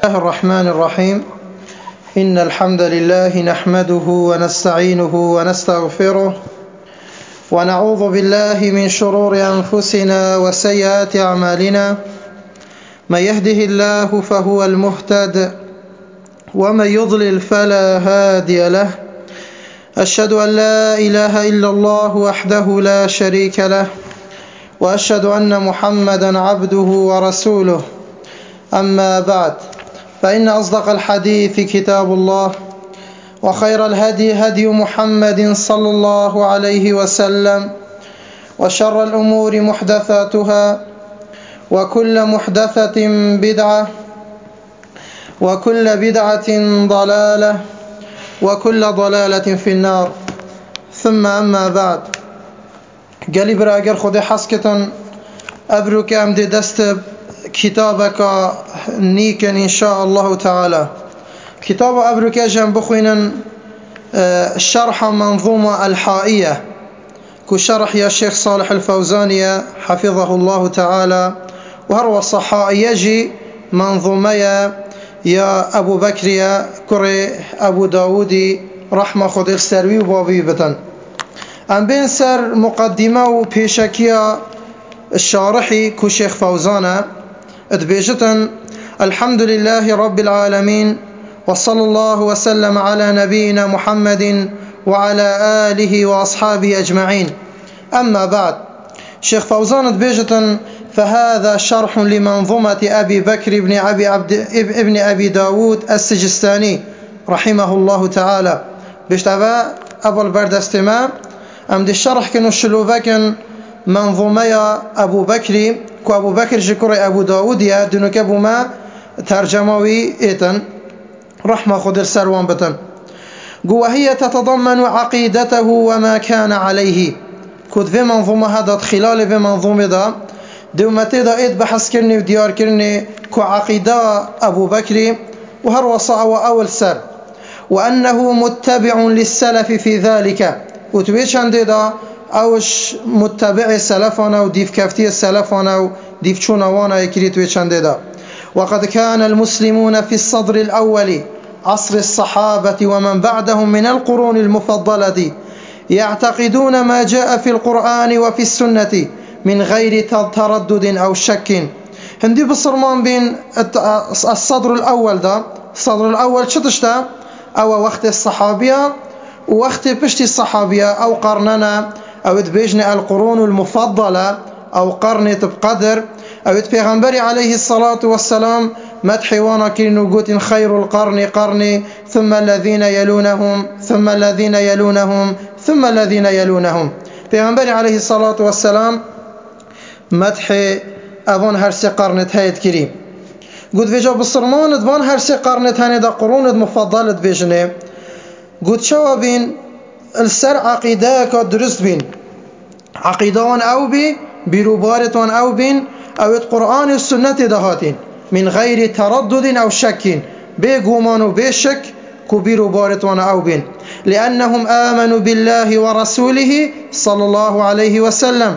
الله الرحمن الرحيم. إن الحمد لله نحمده ونستعينه ونستغفره ونعوذ بالله من شرور أنفسنا وسيئات أعمالنا. من يهده الله فهو المهتد ومن يضلل فلا هادي له. أشهد أن لا إله إلا الله وحده لا شريك له، وأشهد أن محمدا عبده ورسوله. أما بعد، فإن أصدق الحديث كتاب الله، وخير الهدي هدي محمد صلى الله عليه وسلم، وشر الأمور محدثاتها، وكل محدثة بدعة، وكل بدعة ضلالة، وكل ضلالة في النار. ثم أما بعد، قالي براجر خدي حسكة أبروك أمدي دست كتابك نيكا إن شاء الله تعالى. كتاب أبروك جنب بخوينا شرح منظومة الحائية كشرح يا شيخ صالح الفوزاني حفظه الله تعالى، وهو الصحائي يجي منظومة يا أبو بكر يا كري أبو داودي رحمة خد السروي وبابي بتن. أم بين سر مقدمة وبيشكية الشارحي كشيخ فوزانا ادبيجتن: الحمد لله رب العالمين، وصلى الله وسلم على نبينا محمد وعلى آله وأصحابه أجمعين. أما بعد، شيخ فوزان ادبيجتن: فهذا شرح لمنظومة أبي بكر ابن أبي داود السجستاني رحمه الله تعالى. بيشتبه أبو البردستماء أم دي الشرح كانوا الشلوفاكن منظومة أبو بكر كأبو بكر شكر أبو داود يا دونك أبو ما ترجموي إيتن رحمة خد السروان بتن. وهي تتضمن عقيدته وما كان عليه. كود في منظومة هذا خلال في منظومة دا دومتي دا إيد بحث كرني وديار كرني كعقيدة أبو بكر وهر وصع وأول سر، وأنه متبع للسلف في ذلك. وتويش عندي دا أوش متبع سلفنا وديف كافتي سلفنا وديف شونوانا يكريت ويش عندي دا. وقد كان المسلمون في الصدر الأول عصر الصحابة ومن بعدهم من القرون المفضلة يعتقدون ما جاء في القرآن وفي السنة من غير تردد أو شك. هندي بصرمان بين الصدر الأول دا، الصدر الأول شتشتا أو وقت الصحابية ووقت بشتي الصحابية أو قرننا أو تبيجنا القرون المفضلة أو قرن بقدر أو پیغمبر عليه الصلاة والسلام مدحي وانا كينو قوت خير القرن قرني ثم الذين يلونهم ثم الذين يلونهم ثم الذين يلونهم. پیغمبر عليه الصلاة والسلام مدحي أبون هرسي قرنت هايد كريم قد فيجا بصرمان ادبان هرسي قرنت هاني دا قرون مفضلة بيجني قد شوا بين السر عقيدة كدرست بين عقيدان أو بي بروبارتان أو بين أو القرآن والسنة دهاتين من غير تردد أو شك بيقومان وبيشك كبير بارتان أو بين، لأنهم آمنوا بالله ورسوله صلى الله عليه وسلم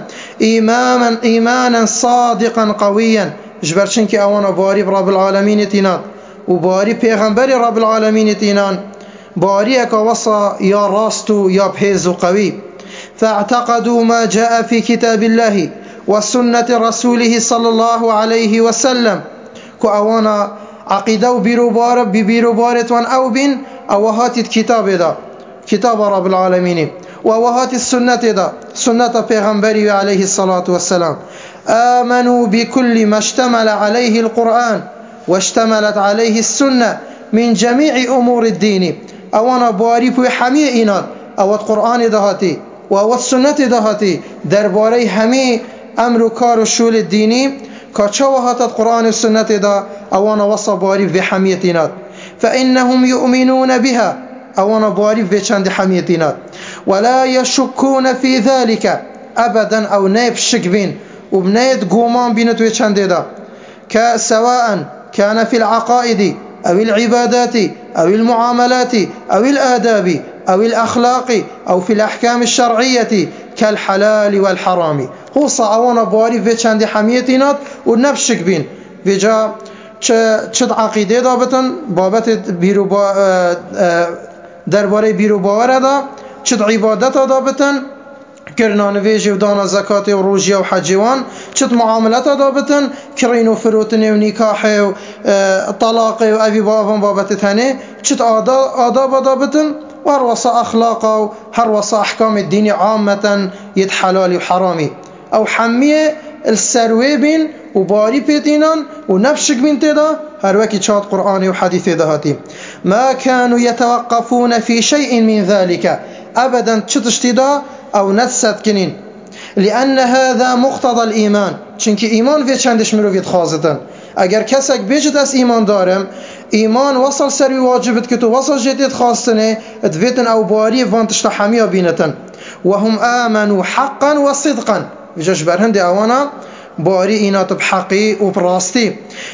إيمانا صادقا قويا. جبرشنك أوانا باري رب العالمين تينان وباري پیغمبر رب العالمين تينان باري أكوصى يا راستو يا بحيز قوي. فاعتقدوا ما جاء في كتاب الله وسنة رسوله صلى الله عليه وسلم كأوانا عقيدة ببيروبارة أو بين أوهات الكتاب دا كتاب رب العالمين، وأوهات السنة دا سنة پیغمبر عليه الصلاة والسلام. آمنوا بكل ما اشتمل عليه القرآن واشتملت عليه السنة من جميع أمور الدين. أوانا باريب حمي إناد أو القرآن دهاتي وأو السنة دهاتي درباري حمي أمر كار الشول الديني كاتشوهات القرآن والسنة دا أوانا وصى باريب في حميتنا، فإنهم يؤمنون بها أوانا باريب في چند حميتنا ولا يشكون في ذلك أبدا أو نيب شك بين وبنيت قومان بينت في چند دا سواء كان في العقائد أو العبادات أو المعاملات أو الآداب أو الأخلاق أو في الأحكام الشرعية كالحلال والحرام. هو صعوانا باري في چند حميتنا ونبشك بين فيجا چه عقیده دابتن بابت درباره بیرو باور دا چه عبادت دابتن کرنان ویجی و دانا زکات و روژیا و حجوان چه معاملت دابتن کرین و فروتن و نکاح و طلاق و اوی بابت تنه چه آداب دابتن و هر وصا اخلاق و هر وصا احکام الدین عامتا ید حلال و حرامی او حمیه السروي بين وباري بيتينان ونفشك بين تدا هروكي شاد قرآن وحديث دهاتي ما كانوا يتوقفون في شيء من ذلك أبدا تشتدا أو نتسد كنين لأن هذا مقتضى الإيمان چونك إيمان في چندش مروفيد خازتن اگر کسک بيجت اس إيمان دارم إيمان وصل سروي واجبت كتو وصل جديد خاصتنه ادفيتن أو باري فانتشتا حمية بينتن وهم آمنوا حقا وصدقا جاش برهند أوانا باري إينات بحقي وبراستي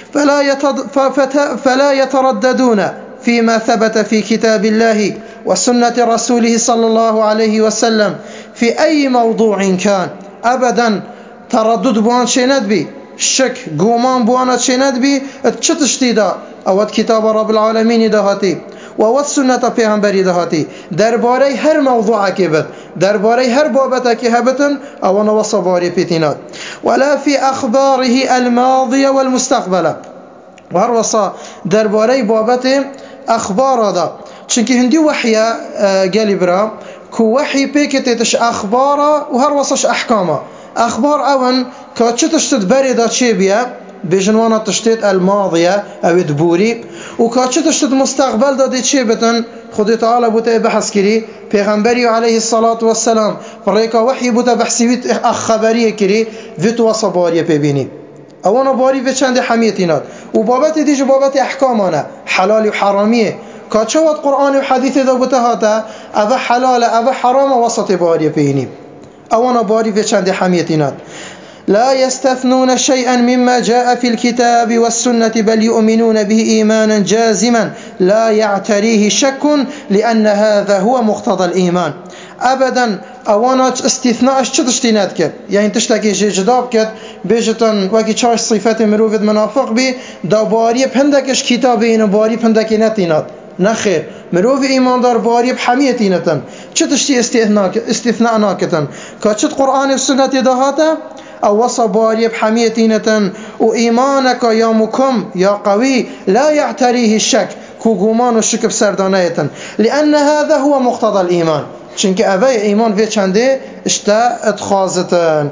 فلا يترددون فيما ثبت في كتاب الله وسنة رسوله صلى الله عليه وسلم في أي موضوع كان أبدا تردد بوان شيند بي شك قومان بوانا شيند بي تشتشتيدا أود كتاب رب العالمين دهاتي وود سنة پیغمبری دهاتي درباري هر موضوع كبت درباري هر بابتك هبتن أو نوصى باري بيتينات ولا في أخباره الماضية والمستقبلة وهر وصى درباري بابته أخبار هذا چونك هندي وحيا قالي برا كو وحي بيكتتش أخبار وهر وصاش أحكامه أخبار أون كاتشتش تدبري دا چه بيا بجنوانا تشتيت الماضية أو دبوري وكاتشتش تد مستقبل دا دي چه بتن خدي تعالى بوتا بحث كري پیغمبري عليه الصلاة والسلام فريكا وحي بوتا بحثيويت خبرية كري فيتو وصبارية ببيني أولا باري في چند حميتينات وبابت ديج بابت أحكامانا حلال وحرامية كاتشوات قرآن وحديث دا بوتا هاتا أذا حلال أذا حرام وسط بارية بيني أولا باري في چند حميتينات لا يستثنون شيئا مما جاء في الكتاب والسنة بل يؤمنون به إيمانا جازما لا يعتريه شك لأن هذا هو مقتضى الإيمان أبدا أوانا استثناء تشتينات كد يعني تشتكي جداب كد بيجتن وكي تشاش صفات مروفد منافق بي دا باري بهندكش كتابين وباري بهندكي نتينات نخير مروف إيمان دار باري بحميتينتن تشتي استثناء ناكتن كاتشت قرآن والسنة دهاتا أو وصى باري بحميتينة وإيمانك يا مكم يا قوي لا يعتريه الشك كوغومان والشك بسردانية لأن هذا هو مقتضى الإيمان چونك أبي إيمان في چنده اشتا اتخاذتن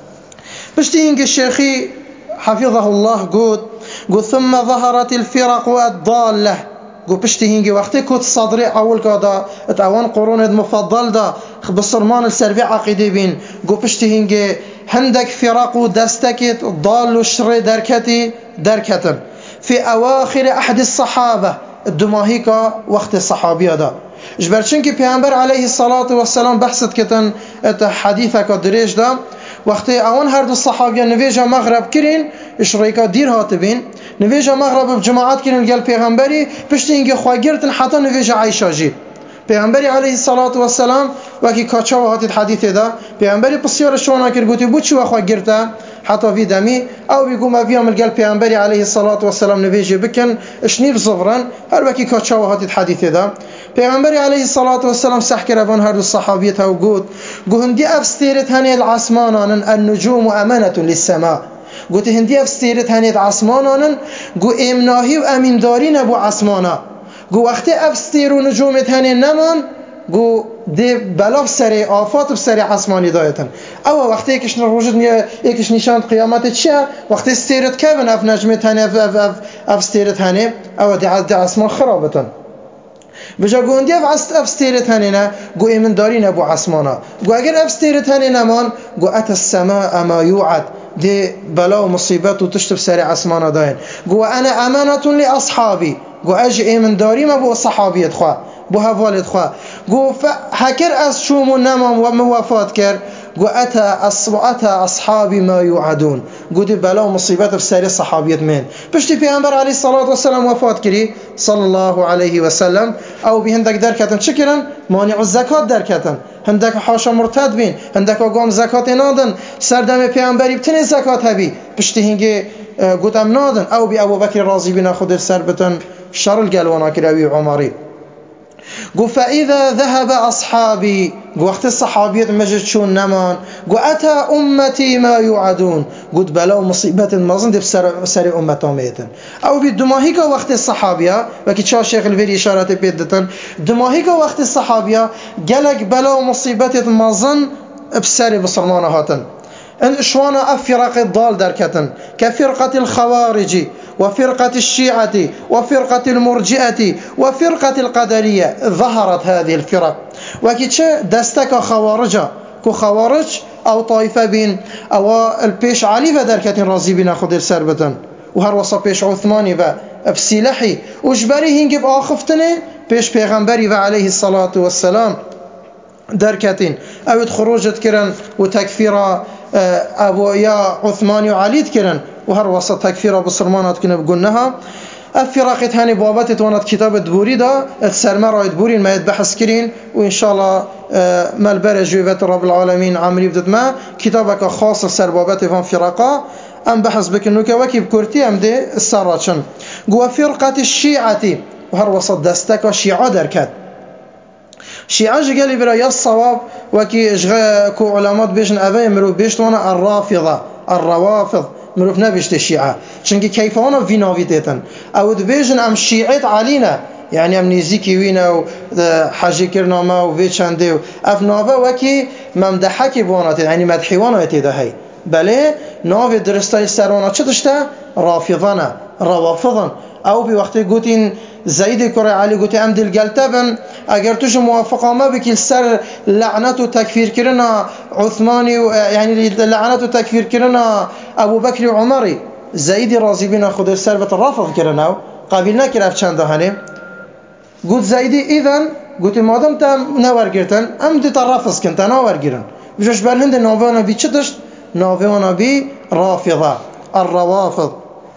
بشتينك الشيخي حفظه الله قد ثم ظهرت الفرق الضالة قو بشتهينجي وقتي كنت صدري أول كذا اتوان قرون المفضل دا بصرمان السربي عقيدي بين قو بشتهينجي هندك فرق دستكت ضال الشر دركتن في أواخر أحد الصحابة الدماهيكا وقت الصحابية دا جبرشنكي بيامبر عليه الصلاة والسلام بحثت كتن حديثك دريج دا وقتی آن هر دو صحابیان نویجا مغرب کرین اشریکا دیر هاتبین نویجا مغرب جماعت کرین گل پیغمبری پشتی اینکه خواگیرتن حتی نویجا عایشا جی پیغمبری علیه الصلاة والسلام وکی کاچا و هاتید حدیث دا پیغمبری بسیار شوانا کر گوتی بود چی و خواگیرتا حتی وی دمی او بيقو ما فيهم القلب پیغمبری علیه الصلاة والسلام نویجا بکن اشنیر صفرن هر وکی کاچا و هاتید حدیث دا پیغمبری علیه الصلاة والسلام صح كرفان هر دو صحابیت ها وقود هندي أفستيرت هني العصمانان النجوم أمانة للسماء قلت هندي أفستيرت هني العصمانان قو إمناهي وأمين دارين أبو عصمانا قو وقت أفستير ونجومت هني النمان قو دي بلاف سري آفات بسري عصماني دايتن أو وقت يكش نروجد يكش نشان قيامات تشيا وقت استيرت كابن أف نجمت هني أفستيرت هني أو دي عصمان خرابتن بجا گوندی افستیرت هنینا گو ایمن دارین ابو عصمانا گو اگر افستیرت هنینا مان گو ات السماء ما يوعد دي بلا و مصیبت و تشتف سر عصمانا داین گو انا امانة لاصحابي گو اج ایمن داریم ابو صحابیت خواه بو هوالت خواه گو حکر از شوم و نمام و موافات کر گو اتى اصحابي ما يوعدون گو دي بلا و مصیبت بسر صحابیت من پشتی پیغمبر علیه الصلاة والسلام وفات کری صلى الله عليه وسلم او بهندك دركتن شكرا مانع الزكاة دركتن هندك حاشا مرتد بين هندك قام زكاة نادن سردم پیغمبری بتنی زكاة هبی پشتی هنگی قلت أمنادن أو بأبو بكر راضي بنا خد سربتن شر القلوانا كراوي عمري قو فإذا ذهب أصحابي قو وقت الصحابيات مجد شون نمان قو أتى أمتي ما يوعدون قلت بلاو مصيبة مازن دي بسر أمتهم ميتن أو بالدماهيك وقت الصحابية وكي تشاء الشيخ الفيري إشارة بيدتن دماهيك وقت الصحابية قالك بلاو مصيبة مازن بسر بصرمان هاتن ان شوانا فرق الضال دركتن كفرقة الخوارج وفرقة الشيعة وفرقة المرجئة وفرقة القدرية ظهرت هذه الفرق وكيتش دستك خوارجة كو خوارج أو طائفة بين أو البيش علي فدركة رازي بنا خد السربتن وهر وصا بيش عثماني بسلاحي وجبري هنجب آخفتني بيش پیغمبري عليه الصلاة والسلام دركتين أو خروجت كرن وتكفير أبو يا عثماني وعلي كرن وهر وسط تكفير بصرمانات كنا بقولناها الفرق هاني بابات توانت كتاب الدبوري دا السرمة رايد بوري ما يتبحث كرين وإن شاء الله ما البرج جوبات رب العالمين عمري بدت ما كتابك خاص سر بابات فان فرقة أم بحث بكنوك وكيب كورتي أم دي السراتشن قوى فرقة الشيعة وهر وسط دستك وشيعة دركات شيعة قال برا يا الصواب وكي كو علامات بيشن أبي مروف بيشتوانا الروافض مروف نبيشت الشيعة چونكي كيفانا في نافيتيتن او دبيشن ام شيعت علينا يعني ام نيزيكي وينا وحاجي كرنا ما وفي چنده اف نافا وكي ممدحكي بواناتي يعني مدحيوانا يتيده هاي بله نافي درستاي سرانا چه دشتا رافضانا روافضا او بي وقتی گوتين زيد كري علي گوتي ام دل قلتبن اگر توش موافقه ما بك السر لعنت و تكفير كرنا عثماني يعني لعنت و تكفير كرنا ابو بكر وعمري زيد راضي بنا خد السر بترافض كرنا قابلنا كراف چند هاني قلت زيدي اذا قلت مادام تم نور گرتن ام دي ترافض كنت نور گرن بجوش برهند نووانا بي چدشت نووانا بي رافضه الروافض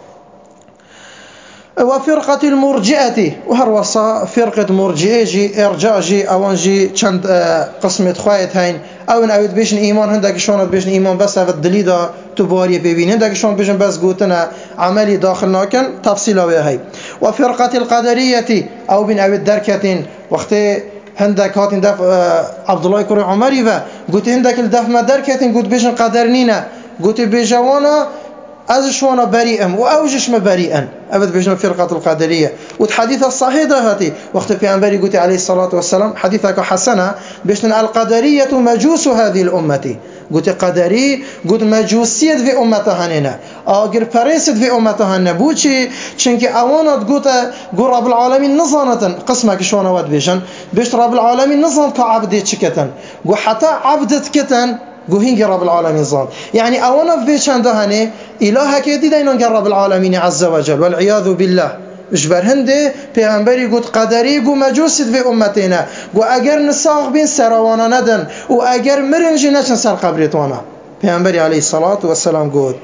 وفرقة المرجئة وهروصا فرقة مرجئة جي ارجاء جي اوان جي چند قسمة خواهد هين او ان اوید بيشن ايمان هندك شونت بيشن ايمان بس اوید دليدا تباري بيبين هندك شون بيشن بس قوتنا عملي داخل ناكن تفصيل هاي وفرقة القدرية او بين اوید دركتين وقت هندك هاتين دف عبد الله كري عمري و قلت هندك الدف ما دركتين قلت بيشن قدرنينا قلت بيجوانا ازش وانا بريئا واوجش ما بريئا ابد بيجنا فرقه القدريه والحديث الصحيح ده هاتي وقت في انبري قلت عليه الصلاه والسلام حديثك حسنه بيشنا القدريه مجوس هذه الامه قلت قدري قلت مجوسيه في امتها هنا اگر فريست في امتها نبوچي چونكي اوانات قلت قل رب العالمين نظانه قسمك شلون ود بيجن بيش رب العالمين نظان كعبد تشكتن قل حتى عبدت كتن قوهين رب العالمين ظان يعني أولا في چند هني إله كيدي دينان رب العالمين عز وجل والعياذ بالله اجبر هنده پیغمبری قد قدری قو مجوسید في امتنا قو اگر نساق بين سروانا ندن و اگر مرنجي نچن سر قبرتوانا پیغمبری عليه الصلاة والسلام قد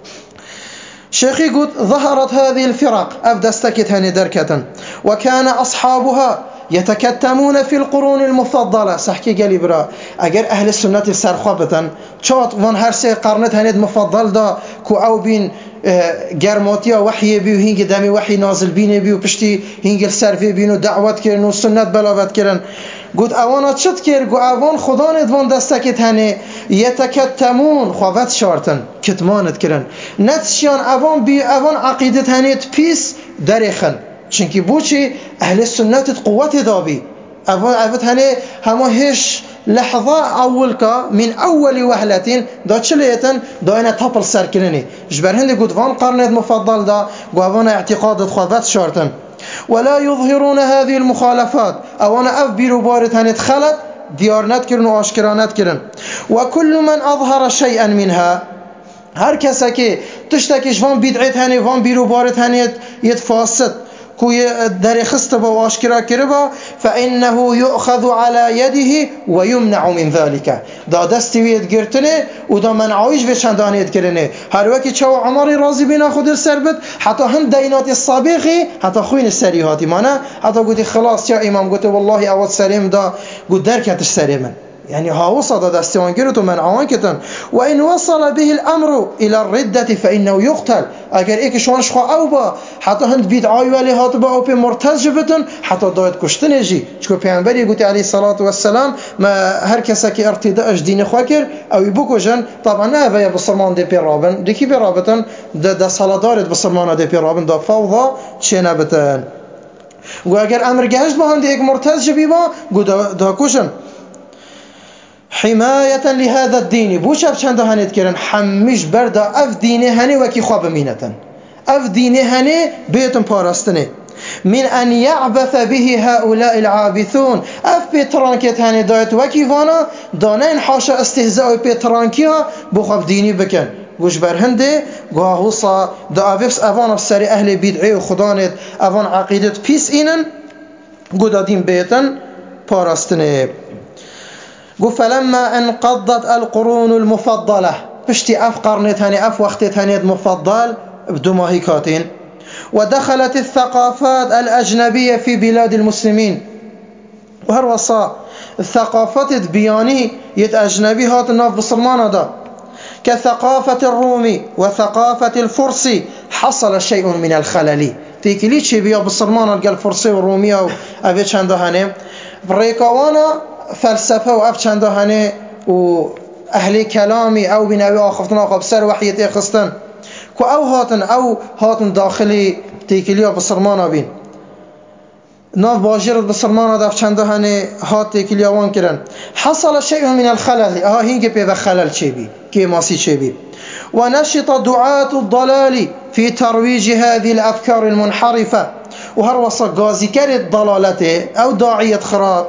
شيخي قد ظهرت هذه الفرق أفدستكت هني دركة وكان أصحابها يتكتمون في القرون المفضلة صحكي قالي برا اگر اهل السنة سرخوابتن چات وان هر سه قرنت هنید مفضل دا كو او بين گرماتیا وحی بی و هنگ دمی وحی نازل بینه بی و پشتی هنگ سرفی بین و دعوت کرن و سنت بلاوت کرن گود اوانات شد کر گو اوان خدا ندوان دستکت هنه یتکتمون خوابت شارتن کتمانت کرن نتشیان اوان بی اوان عقیدت هنه پیس درخن چونکی بوچی اهل سنت قوت دابی اوان هنه همه هش لحظة أولك من أول وهلة دا چليتن دا إنا تابل سركنني جبر هندي قد فان قرنت مفضل دا وفانا اعتقاد خوابات شارتن ولا يظهرون هذه المخالفات أو أنا أفبيرو بارت هنت خلط ديارنات كرن وأشكرانات كرن وكل من أظهر شيئا منها هر کسی که تشتکش وان بدعت هنه وان بیرو بارت هنه يتفاسد كوي در خستبه واشكرا كربا فإنه يؤخذ على يده ويمنع من ذلك دا دستي ويد گرتنه ودا منعويش وشندان يد كرنه هر وكي چو عمر راضي بنا خود السربت حتى هند دينات السابقي حتى خوين السريهاتي مانا حتى قلت خلاص يا امام قلت والله اول سريم دا قلت دركتش سريمن يعني هاوصد دستوان قرت ومنعوان كتن. وإن وصل به الأمر إلى الردة فإنه يقتل. أجر إيك شوان شخو أوبا حتى هند بيد عايوالي هاتبا أو بي مرتجبتن حتى دايت كشتنجي. شكو بيعنبري قلت عليه الصلاة والسلام ما هر كساكي ارتداء دين خواكر أو يبوكو جن طبعا هذا بصرمان دي بيرابن دي كي بيرابتن دا صلاة دارت بصرمان دي بيرابن دا فوضى تشينابتن. وأجر أمر جهش بهند إيك مرتجبي با قد دا كوشن حماية لهذا الدين بوشاب چند هنيت كرن حمش بردا اف ديني هني وكي خواب مينتن اف ديني هني بيتم باراستني من أن يعبث به هؤلاء العابثون اف بيترانكيت هني دايت وكي فانا دانين حاشا استهزاء بيترانكيها بخواب ديني بكن وش برهنده قاهوصا دا اففس افان افساري اهل بيدعي وخدانت افان عقيدت بيس اينن قدا دين بيتن باراستني. فلما انقضت القرون المفضلة بشتي أف قرنت هني أف وقتت هني مفضل بدماهيكاتين ودخلت الثقافات الأجنبية في بلاد المسلمين وهروصا الثقافات بياني يت أجنبي هات الناف بصرمان هذا كثقافة الرومي وثقافة الفرسي حصل شيء من الخلل تيكليت شي بيا بصرمان الفرسي والرومي أو أبيتش عنده هني بريكوانا فلسفه و اف چنده هنه و اهل کلامی او بنوی آخفتن آخف سر وحیت اخستن که او هاتن داخلی تیکلیا بسرمانا بین ناف باجرت بسرمانا دف چنده هنه هات تیکلیا وان کرن حصل شيء من الخلل هینگه پیوه خلل چه بی که ماسی چه بی ونشط دعاة الضلال في ترويج هذه الأفكار المنحرفة وهروصا قازي كرت ضلالته او داعية خراب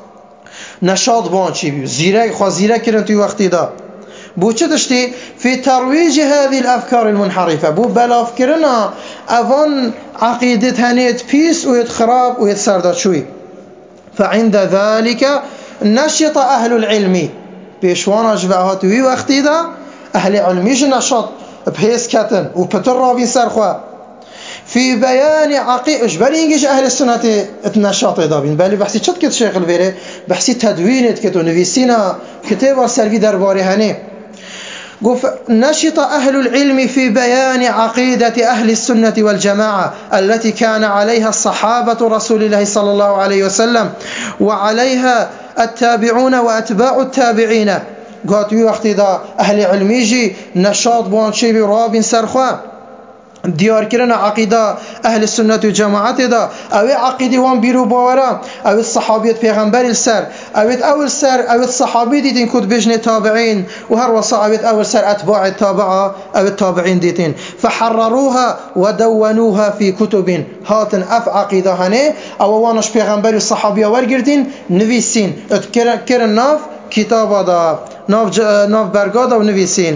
نشاط بان چی بی زیرک خوا زیرک کردن توی وقتی دا بو چه داشتی في ترويج هذه الافكار المنحرفه بو بلاف کردن اوان عقیدت هنیت پیس و خراب و سرداد شوی فعند ذلك نشط اهل العلم پیشوان اجبهات توی وقتی دا اهل علمیش نشاط بحیث کتن و پتر رابین سرخوا في بيان عقيدة بل إنجيش أهل السنة النشاط دابين بل بحثي شد كت شيخ الفيري بحثي تدوينت كتو نفيسينا كتاب سلفي درباري هني نشط أهل العلم في بيان عقيدة أهل السنة والجماعة التي كان عليها الصحابة رسول الله صلى الله عليه وسلم وعليها التابعون وأتباع التابعين قالت وقت دا أهل علميجي نشاط بوان شيبي رابين سرخوا ديار كرنا عقيدة أهل السنة والجماعة دا أو عقيدة وان بيرو باورا أو الصحابية بيغمبر السر أول سر أو الصحابي ديتين كود بجن تابعين وهروصا أول سر أتباع التابعة أو التابعين ديتين فحرروها ودونوها في كتب هاتن أف عقيدة هني أو وانش بيغمبر الصحابية ورقردين نفيسين كرن ناف كتابة دا ناف برقادة ونفيسين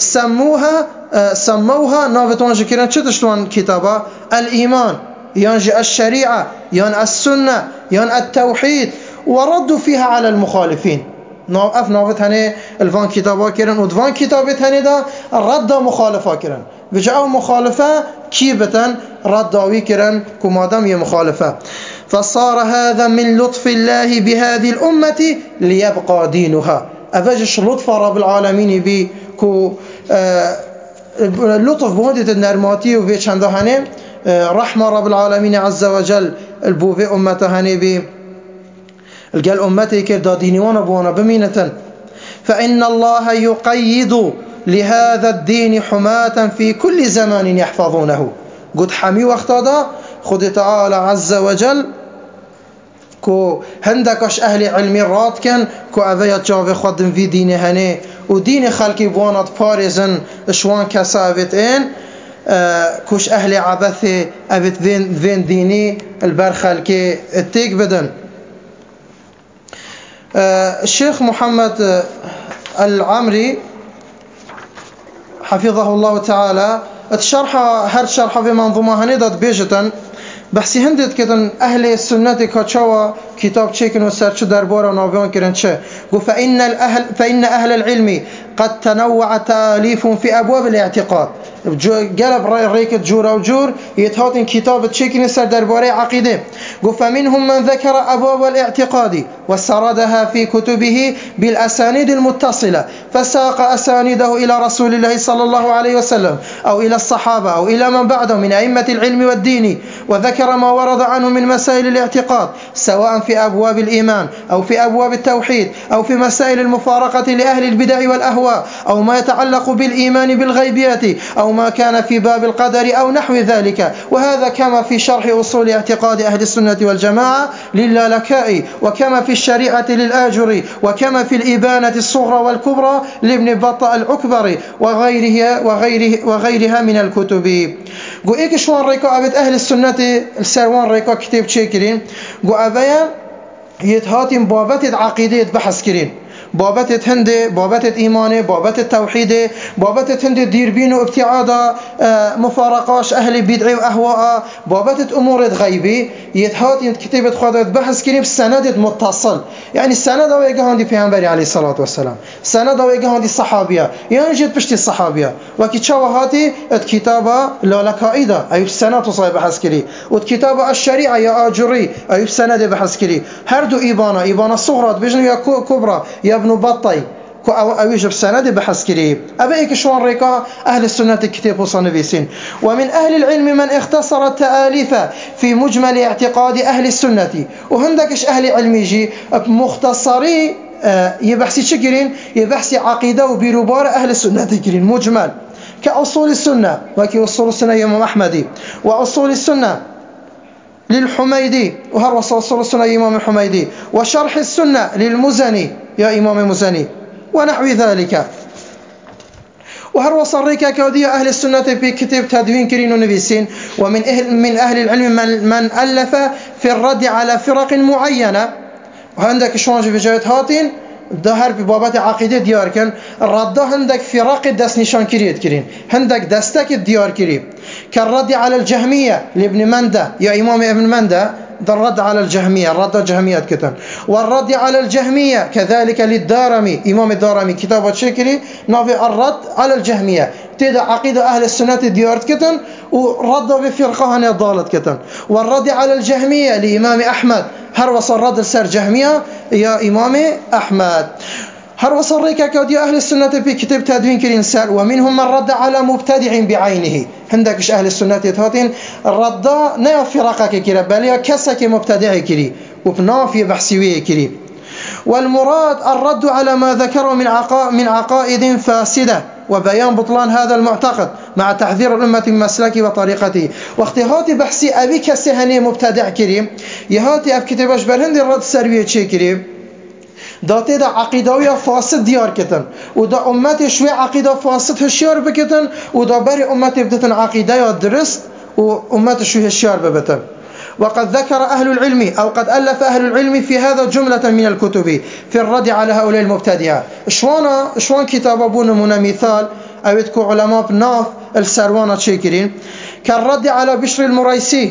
سموها نافتوان جكرن چتشتوان كتابة الإيمان ينجي الشريعة ين السنة ين التوحيد وردوا فيها على المخالفين نافت هني الفان كتابة كرن ودفان كتابة هني دا رد مخالفة كرن بجاءوا مخالفة كيبة رداوي كرن كمادام يمخالفة فصار هذا من لطف الله بهذه الأمة ليبقى دينها أفجش لطف رب العالمين بي كو لطف بهدت النرماتي وفي چنده هنه رحمة رب العالمين عز وجل البوفي أمته هنه بي القال أمتي كردا دينيوانا بوانا بمينة فإن الله يقيد لهذا الدين حماة في كل زمان يحفظونه قد حمي واختادا خد تعالى عز وجل كو هندكش أهل علمي راد كان كو أذيت جاوه خدم في دين هنه ودين خلقي بوانات بارزن شوان كسا أبت إن كوش أهل عبثي أبت ذين ديني البر خلقي التيك بدن. الشيخ محمد العمري حفظه الله تعالى الشرح هر شرح في منظومة هندت بيجتن بحثي هندت كتن أهل السنة كتشوا كتاب تشيكن وسرچ دربارا ناویان کرن چه گو فإن أهل العلم قد تنوع تأليف في أبواب الاعتقاد قلب ريكت جور أو جور يتهاتن كتاب تشيكن سر دربارة عقيدة فمنهم من ذكر أبواب الاعتقاد وسردها في كتبه بالأسانيد المتصلة، فساق أسانيده إلى رسول الله صلى الله عليه وسلم أو إلى الصحابة أو إلى من بعده من أئمة العلم والدين، وذكر ما ورد عنه من مسائل الاعتقاد سواء في أبواب الإيمان أو في أبواب التوحيد أو في مسائل المفارقة لأهل البدع والأهواء أو ما يتعلق بالإيمان بالغيبيات أو ما كان في باب القدر أو نحو ذلك. وهذا كما في شرح أصول اعتقاد أهل السنة والجماعة للالكائي، وكما في الشريعة للآجري، وكما في الإبانة الصغرى والكبرى لابن بطة العكبري وغيرها من الكتب. قو إيك شوان ريكو أبد أهل السنة السروان ريكو كتاب شاكرين قو أبايا يتهاتم بابت عقيدة بحث كرين، بابت هندي، بابت إيماني، بابت التوحيد، بابت هندي ديربين وابتعاد مفارقاش أهل بدع وأهواء، بابت أمور غيبي يتهات كتابة خاضت بحث كريم سند متصل. يعني السند هو يجهان دي پیغمبر عليه الصلاة والسلام، السند هو يجهان دي الصحابية، يعني جد بشتي الصحابية وكي تشوهاتي الكتابة لالكائدة أيوب السند تصيب بحث كري، والكتابة الشريعة يا آجري أيوب السند بحث كري، هردو إيبانا الصغرى بجنو يا كبرى يا ابن بطي أو يجب سند بحث كريب. أبيك شوان ريكا أهل السنة كتاب وصنفيسين. ومن أهل العلم من اختصر التآليف في مجمل اعتقاد أهل السنة، وهندكش أهل علم يجي مختصري يبحثي شكرين، يبحثي عقيدة وبيروبار أهل السنة كرين مجمل كأصول السنة، وكي أصول السنة إمام أحمدي، وأصول السنة للحميدي وهروس أصول السنة إمام الحميدي، وشرح السنة للمزني يا إمام المزني ونحو ذلك. وهروس الريكا كودية أهل السنة في كتاب تدوين كرين ونبيسين. ومن أهل العلم من ألف في الرد على فرق معينة، وعندك شوانج بجاية هاتين ظهر ببابات عقيدة ديار كان الرد عندك فرق دست نشان كريت كرين، عندك دستك الديار كريم كالرد على الجهمية لابن مندة يا إمام ابن مندة، ده الرد على الجهمية، الرد الجهمية كتن، والرد على الجهمية كذلك للدارمي إمام الدارمي كتابة شكري نافي الرد على الجهمية تدع عقيدة أهل السنة ديار كتن ورد بفرقة هنا ضالت كتن. والرد على الجهمية لإمام أحمد هروس الرد السر جهمية يا إمام أحمد. هروس الريكا كودي أهل السنة في كتاب تدوين كرين سال. ومنهم من رد على مبتدع بعينه، عندكش أهل السنة يتهاتين الرد نيا فرقك كري بل كسك مبتدع كري وبنافي بحسوية كري. والمراد الرد على ما ذكره من عقائد فاسدة وبيان بطلان هذا المعتقد مع تحذير الأمة من مسلكه وطريقته. واختهاتي بحسي أبي كسهني مبتدع كريم يهاتي أب كتابش برهند الرد سروية شي كريم داتي دا عقيدوية فاسد ديار كتن ودا أمتي شوي عقيدة فاسد هشيار بكتن ودا بري أمتي بدتن عقيدة درست وأمتي شوي هشيار ببتن. وقد ذكر أهل العلم أو قد ألف أهل العلم في هذا جملة من الكتب في الرد على هؤلاء المبتدعة. شوان كتاب أبونا من مثال أودكو علماء بناف السروانة شاكرين كالرد على بشر المريسي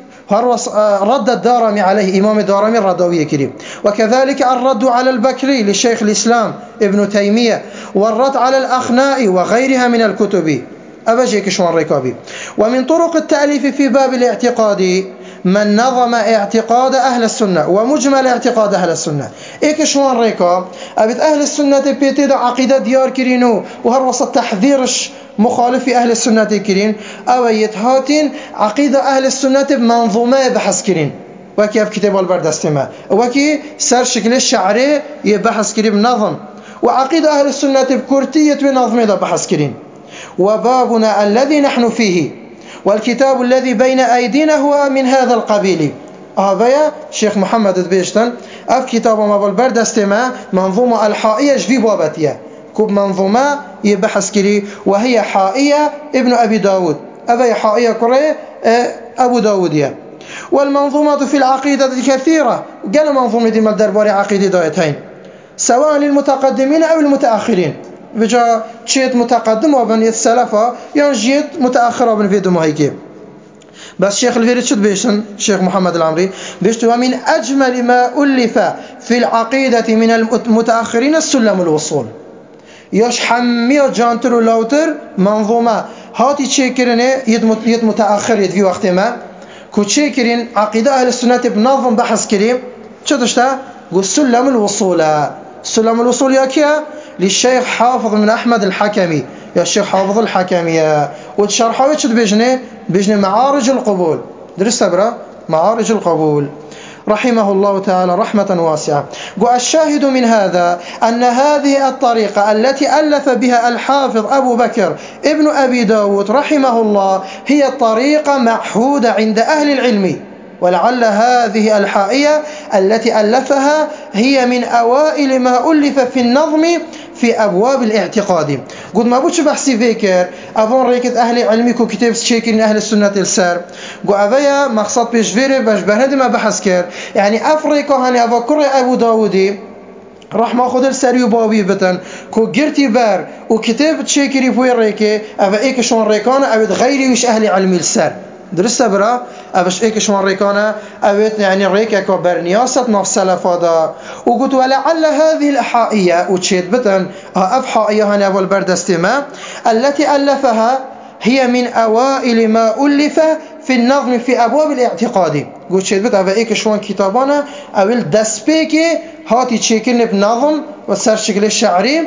رد الدارمي عليه إمام الدارمي الردوية كريم، وكذلك الرد على البكري للشيخ الإسلام ابن تيمية، والرد على الأخناء وغيرها من الكتب. أبجيك شوان ركابي. ومن طرق التأليف في باب الاعتقاد من نظم اعتقاد أهل السنة ومجمل اعتقاد أهل السنة. إيك شوان ريكا أبد أهل السنة بيتيدا عقيدة ديار كرينو وهروس التحذيرش مخالف أهل السنة كرين أو يتهاتين عقيدة أهل السنة بمنظومة بحث كرين وكي في كتاب البردستمة وكي سر شكل الشعري يبحث كرين بنظم، وعقيدة أهل السنة بكرتية بنظمة بحث كرين. وبابنا الذي نحن فيه والكتاب الذي بين أيدينا هو من هذا القبيل. هذا شيخ محمد البيشتن أف كتاب ما بالبرد استماع منظومة الحائية جفي بابتية كوب منظومة يبحث كري وهي حائية ابن أبي داود أبي حائية كري أبو داودية. والمنظومات في العقيدة كثيرة، قال منظومة دي مالدرباري عقيدة دايتين سواء للمتقدمين أو المتأخرين، بجا جيت متقدم وبن السلفة يعني جيت متأخر وبن فيدو مهيكي. بس شيخ الفيريد شد بيشن شيخ محمد العمري بيشت ومن أجمل ما ألف في العقيدة من المتأخرين السلم الوصول يش حمية جانتر ولوتر منظومة هاتي تشكرني يد متأخر يد في وقت ما كوتشي كرين عقيدة أهل السنة بنظم بحث كريم شدشتا قل سلم الوصول. سلم الوصول يا كيا للشيخ حافظ من أحمد الحكمي، يا الشيخ حافظ الحكمي، وتشرحوا وتشد بجني معارج القبول، درس برا معارج القبول رحمه الله تعالى رحمة واسعة. والشاهد من هذا أن هذه الطريقة التي ألف بها الحافظ أبو بكر ابن أبي داود رحمه الله هي طريقة معهودة عند أهل العلم، ولعل هذه الحائية التي ألفها هي من أوائل ما ألف في النظم في أبواب الاعتقاد. قد ما بوش بحثي فيكر أفون ريكت أهل علمك وكتاب شيكين أهل السنة السار قو أبايا مقصد بيشفيري باش بهندي ما بحث كر يعني أفريقا هاني أفكر أبو داودي رحمة خود السري وبابي بتن كو جرتي بار وكتاب شيكري فوي ريكي أفا إيك شون ريكانا أبد غيري وش أهل علمي السار درست برا أفش إيك شون ريكانا أبد يعني ريكا كبرنياسة نفس سلفادا. وقلت ولعل هذه الأحائية وتشيد بتن أفحائية هاني أبو البردستما التي ألفها هي من أوائل ما ألف في النظم في أبواب الاعتقاد. قلت شيد بت أفا إيك شون كتابانا أول دسبيكي هاتي تشيكين بنظم وسر شكل الشعري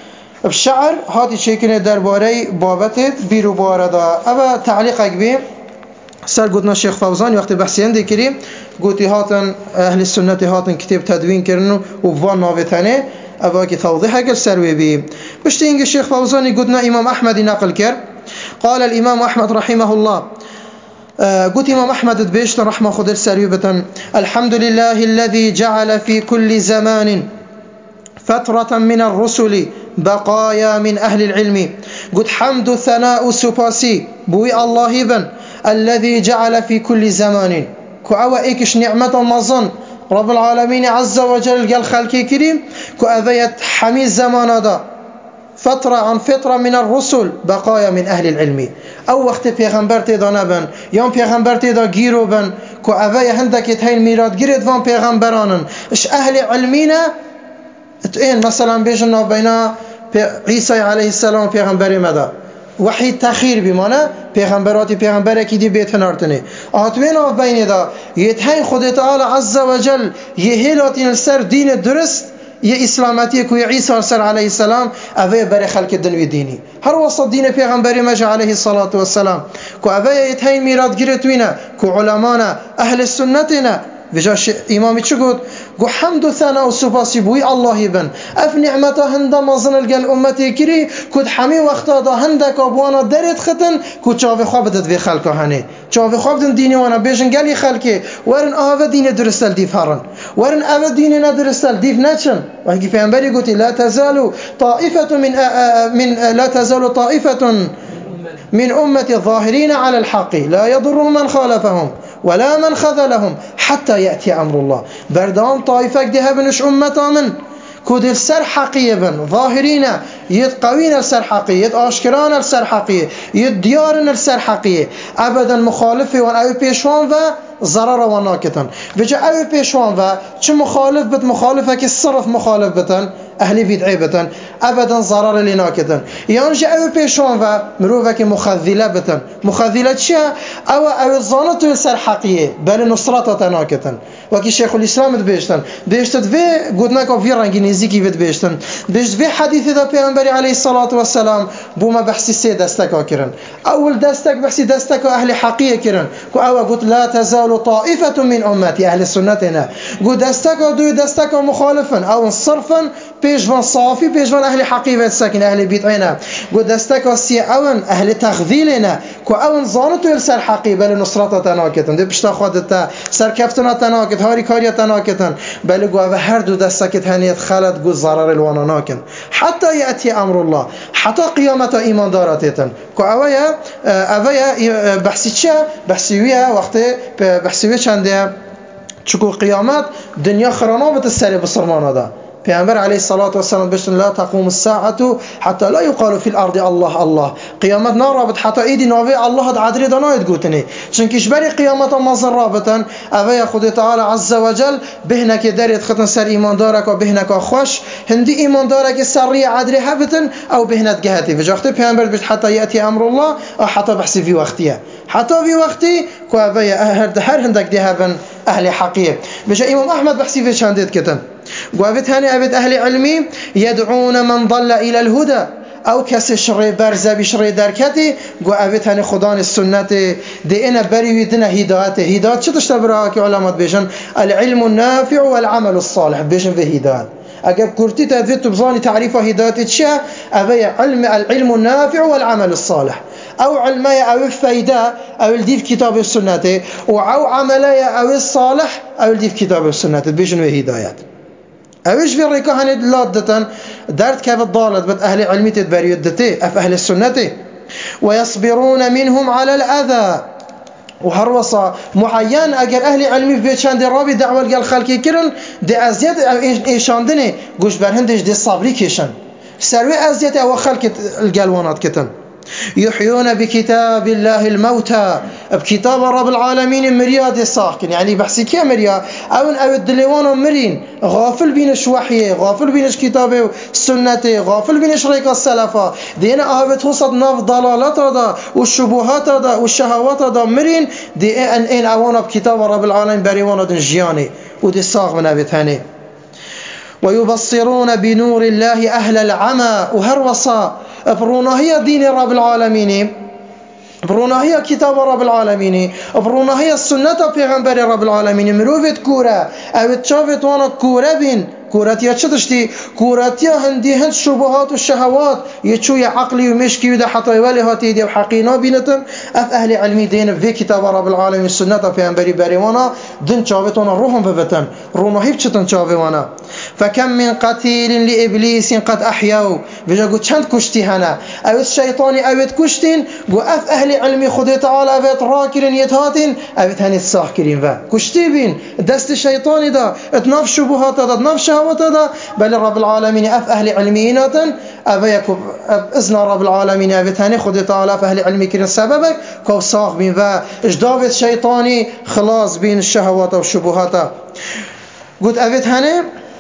بشعر هاتي تشيكين درباري بابتت بيرو باردا. أبا تعليقك بي سر قلتنا الشيخ فوزان وقت بحثيان دي كريم قلتي هاتن أهل السنة هاتن كتاب تدوين كرنو وفان نافتاني أبا كي توضيحك السروي بي بشتينك الشيخ فوزان قلتنا إمام أحمد نقل كر قال الإمام أحمد رحمه الله قلت إمام أحمد بيشت رحمه خد السريبة الحمد لله الذي جعل في كل زمان فترة من الرسل بقايا من أهل العلم. قلت حمد ثناء سباسي بوي الله بن الذي جعل في كل زمان كأوى إيكش نعمة المظن رب العالمين عز وجل قال خلقي كريم كأذيت حمي الزمان هذا فترة عن فترة من الرسل بقايا من أهل العلم. أو وقت پیغمبرتي دا نبن يوم پیغمبرتي دا گيرو بن كو أوي هندك يتهين ميراد گيرت وان پیغمبرانن اش أهل علمينا اتقين مثلا بيجنا بينا عيسى عليه السلام پیغمبري مدى وحي تخير بمانا پیغمبراتي پیغمبره كي دي بيت هنارتني آتوين آف بين دا يتهين خود تعالى عز وجل يهيلاتين السر دين الدرست يا إسلامتي كو عيسى سر عليه السلام أبي بري خلق الدنيا ديني هر وسط دين پیغمبر مجا عليه الصلاة والسلام كو أبي يتهين ميراد جرتوينا كو علمانا أهل السنتنا بجاش إمامي چه قد قو حمد و ثناء و سپاسی بوی الله بن اف نعمتا هنده مازن الگل امتی کری کد حمی وقتا دا هنده کابوانا درد ختن کد چاوی خواب دد وی خلقا هنه چاوی خواب دن دینی وانا بیشن گلی خلقه ورن آوه دین درستل دیف هرن ورن آوه دین ندرستل دیف نچن وحكي في أنبري قلت لا تزال طائفة لا تزال طائفة من أمة الظاهرين على الحق لا يضرهم من خالفهم ولا من خذلهم حتى يأتي أمر الله. بردام طائفة دي هبنش أمتا من كود السر حقية بن ظاهرين يتقوين السر حقية يتأشكران السر حقية يتديارن السر حقية أبدا مخالفة وان أو بيشوان و ضرر وناكتن بجا أو بيشوان و چه مخالف بت مخالفة كالصرف مخالف بتن أهلي بدعي بتن أبدا ضرر لناكتن يانجي أو بيشوان و مروفك مخذلة بتن مخذلة شيء أو الظانة السر حقية بل نصرة تناكتن وكي شيخ الإسلام بيشتن في قدناك في رنجي نزيكي بيشتن بيشت في حديث ذا پیغمبر عليه الصلاة والسلام بوما بحثي سي دستكا كرن أول دستك بحثي دستكا أهل حقية كرن كو أول قلت لا تزال طائفة من أمتي أهل السنتنا قلت دستكا دو دستكا مخالفا أو صرفا بيجوان صافي بيجوان أهل حقيقة الساكن أهل بيتعنا قلت دستكا سي أون أهل تغذيلنا كو أون زانتو السر حقيقة لنصرة تناكتن دي بشتا خودتا سر كفتنا تناكت هاري كاريا تناكتن بل قلت هر دو دستكت هنيت خلط قلت ضرر الواناناكن حتى يأتي أمر الله حتى قيامة إيمان دارتين كو أويا بحثي چه بحثيوية وقت بحثيوية چنده چكو قيامات دنيا خرانابت السري بصرمانا دا پیامبر علیه الصلاة والسلام بشن لا تقوم الساعة حتى لا يقال في الأرض الله الله قیامت نرابط حتى ایدی نوی الله عدری دناید گوتنی چونکش بری قیامت مازن رابطن اوه خود تعالی عز وجل بهنک دارید ختن سر ایمان دارک و بهنک خوش هندی ایمان دارک سری عدری هبتن او بهنت جهتی وجاخته پیامبر بشت حتى یأتی امر الله او حتى بحثی فی وقتیه حتى في وقتي كوابيا هر هندك دهابن أهل حقية بجا إمام أحمد بحسي في شانديت كتن قوابت هاني أبد أهل علمي يدعون من ضل إلى الهدى أو كسي شري برزة بشري دركتي قوابت هاني خدان السنة دي إنا بريوي دنا هدايته هداية شو تشتبرها كعلامات بيشن العلم النافع والعمل الصالح بيشن في هداية أجاب كرتي تدفت بظاني تعريف هداية الشيء أبي العلم النافع والعمل الصالح أو علمية أو الفايدة أو الديف كتاب السنة أو عملية أو الصالح أو الديف كتاب السنة بيجن هدايات أوش في الركاهن اللادة دارت كيف الضالة بت أهل علمي تدبري يدتي أف أهل السنة ويصبرون منهم على الأذى وهروصا معين أجر أهل علمي في بيتشان دي رابي دعوة قال خلقي كرن دي أزيد إيشاندني قوش برهندش دي الصبري كيشن سروي أزيد أو خلق القلوانات كتن يحيون بكتاب الله الموتى بكتاب رب العالمين مرياد الساكن يعني بحسي كيا مريا أو الدليوان مرين غافل بينش وحيه غافل بينش كتابه سنته غافل بينش ريك السلفة دينا أهبت وسط ناف ضلالات هذا والشبهات هذا والشهوات هذا مرين دي إن أوانا بكتاب رب العالمين بريوانا دنجياني ودي الساق من أبي ثاني ويبصرون بنور الله أهل العمى وهروصا برونا هي دين رب العالمين برونا هي كتاب رب العالمين برونا هي السنة پیغمبر رب العالمين مروفت كورا او تشافت وانا كورا بين كوراتيا چتشتي كوراتيا هندي هند شبهات والشهوات يچوي عقلي ومشكي وده حتى ولي هاتي دي حقينا بينتن اف اهل علمي دين في كتاب رب العالمين السنة پیغمبر بريوانا دين چافت وانا روحهم ببتن رونا هيب چتن چاوه وانا فكم من قتيل لإبليس قد أحيوا بيجا قد چند كشتي هنا أو الشيطاني أو كشتين قو أف أهل علمي خدي تعالى أبت راكرين يتهاتين أبت هني الساحكرين فا كشتي بين دست الشيطاني دا اتناف شبهات دا اتناف شهوات دا بل رب العالمين أف أهل علميناتا أبيكو إذن رب العالمين أبت هني خدي تعالى أف أهل علمي كرين سببك كو ساخ بين فا اجدابت الشيطاني خلاص بين الشهوات والشبهات قد أبت هني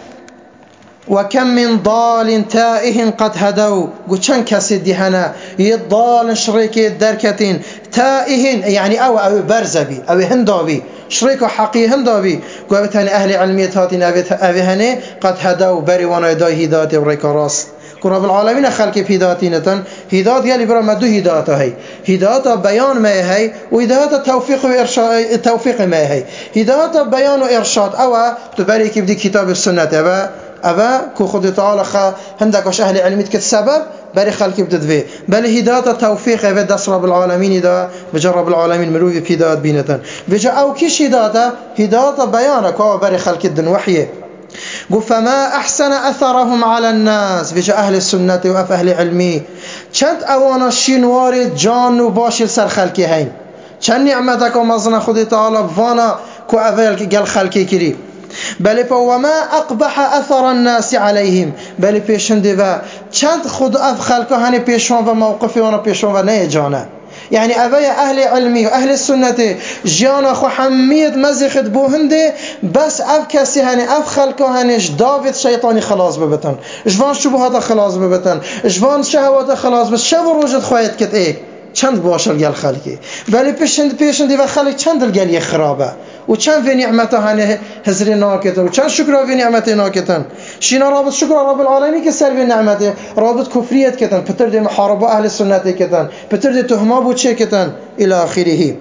وكم من ضال تائه قد هدوا قد شن كسد هنا يضال شريك دركتين تائه يعني أو برزبي أو هندابي شريك حقي هندابي قالت هني أهل علمية هاتين أبي هني قد هدوا بري وانا يداي هداية وريك راس رب العالمين خلق هدايتنا هداية يلي برا مدو هداية هي هداية بيان ما هي وهداية توفيق وإرشاد توفيق ما هي هداية بيان وإرشاد أو تبارك بدي كتاب السنة أبا كو خد تعالى هندك وش أهل علميت كالسبب بري خلق بددفي بل هداية توفيق أبا دس رب العالمين دا بجرب العالمين مروي في هداية بينتن بجا أو كيش هداية بيانك أو بري خلق الدن وحيه قل فما أحسن أثرهم على الناس بجا أهل السنة وأف أهل علمي چند أوانا الشينواري جان وباشر سر خلقي هين چند نعمتك ومزنا خد تعالى بفانا كو أفل قل خلقي كريم بل وما أقبح أثر الناس عليهم بل پیشن دیوه چند خود اف خلقه هنی پیشون و موقفی وانا پیشون و نه جانه يعني أبي أهل علمي وأهل السنة جانا خو حميد مزخت بوهنده بس أف كسي هني أف خلقه هنيش دافت شيطاني خلاص ببتن جوان شبهات خلاص ببتن جوان شهوات خلاص بس شب روجت خواهد كت إيه چند باشر گل خلقی ولی پیشندی و خلق چند دل خرابه و چند في نعمته هنه هزر ناکتن و چند شکر في نعمته ناکتن شینا رابط شکر رب العالمین که سر في نعمته رابط کفریت کتن پتر دی محاربه اهل سنت کتن پتر دی تهمه بود چه کتن الى آخره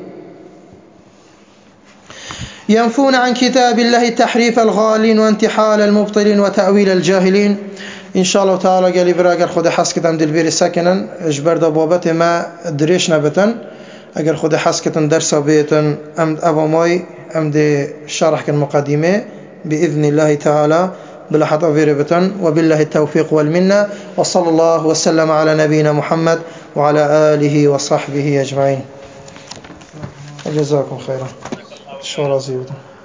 ينفون عن كتاب الله تحريف الغالين وانتحال المبطلين وتأويل الجاهلين إن شاء الله تعالى قال برا أجر خود حس كتن دل بيري سكنا إجبر دبابته ما دريش نبتن أجر خود حس كتن درس بيتن أم أبو ماي أم دي شرح كن مقدمة بإذن الله تعالى بلا حطا بتن وبالله التوفيق والمنة وصلى الله وسلم على نبينا محمد وعلى آله وصحبه أجمعين جزاكم خيرا شو رزيوتم